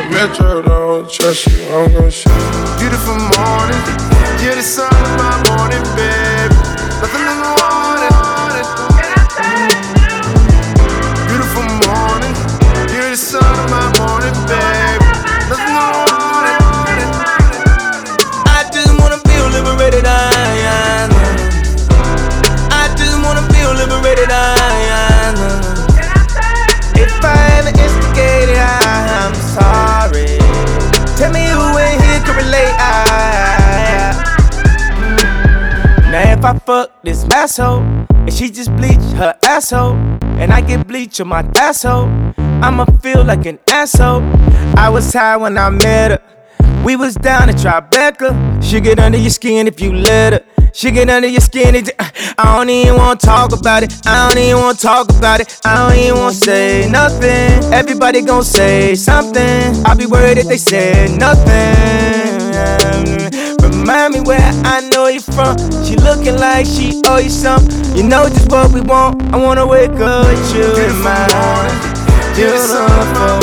Metro, don't trust you, I'm gon' shoot you. Beautiful morning, you're the sun of my morning, baby. Nothing in the morning. Beautiful morning, you're the sun of my morning, baby. Nothing in the morning. I just wanna feel liberated, I just wanna feel liberated, If I ever instigated, I'm sorry. Tell me who in here can relate, Now if I fuck this asshole, and she just bleach her asshole, and I get bleach on my asshole, I'ma feel like an asshole. I was high when I met her. We was down at Tribeca. She get under your skin if you let her. She get under your skin. I don't even wanna talk about it. I don't even wanna talk about it. I don't even wanna say nothing. Everybody gon' say something. I'll be worried if they say nothing. Remind me where I know you from. She looking like she owe you something. You know just what we want. I wanna wake up with you in my morning. Beautiful